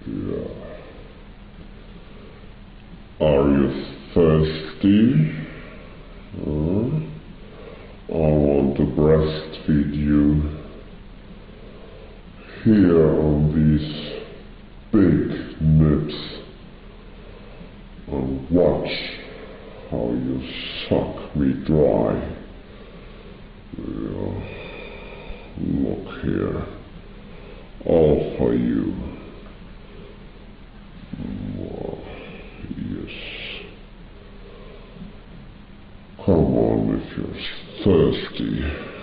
Yeah. Are you thirsty? Huh? I want to breastfeed you here on these big nips and watch how you suck me dry. Yeah. Look here, all for you. Yes. Come on if you're thirsty.